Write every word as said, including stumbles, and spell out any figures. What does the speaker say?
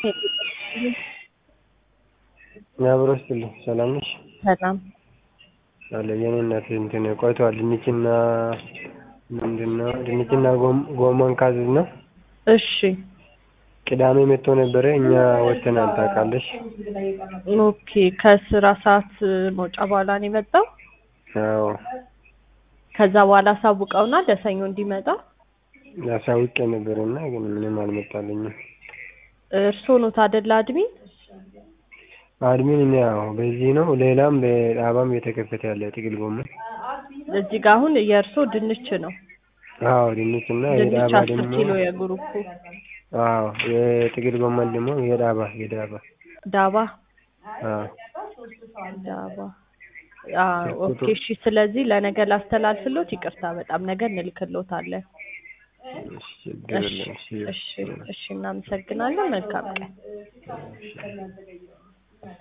ያብሮስልኝ ሰላም ነሽ? ሰላም አለ የኔ እናት እንትን ቆይቷል። ድንችና ምንድነው ድንችና ጎመን ካዘዝ ነው። እሺ ቅዳሜ መጥቶ ነበረ እኛ ወጥተናል ታውቃለሽ። ኦኬ ከስራ ሰዓት መውጫ በኋላ ነው የመጣው። አዎ ከዛ በኋላ ሳውቀውና ለሰኞ እንዲመጣ ያሳውቄ ነበርና ግን ምንም አልመጣልኝም። እርሶ ነው ታደላ አድሚን? አድሚን ነው በዚህ ነው። ሌላም በጣባም የተከፈተ ያለ ጥቅል ጎመን እዚህ ጋር አሁን የእርሶ ድንች ነው። አዎ ድንችና ድንች የዳባ አስር ደግሞ ኪሎ የግሩፑ አዎ የጥቅል ጎመን ደግሞ የዳባ የዳባ ዳባ አዎ ዳባ አዎ ኦኬ እሺ። ስለዚህ ለነገ ላስተላልፍሎት፣ ይቅርታ በጣም ነገ እንልክሎታለን። እሺ እሺ እሺ እሺ እናመሰግናለን። መልካም ቀን።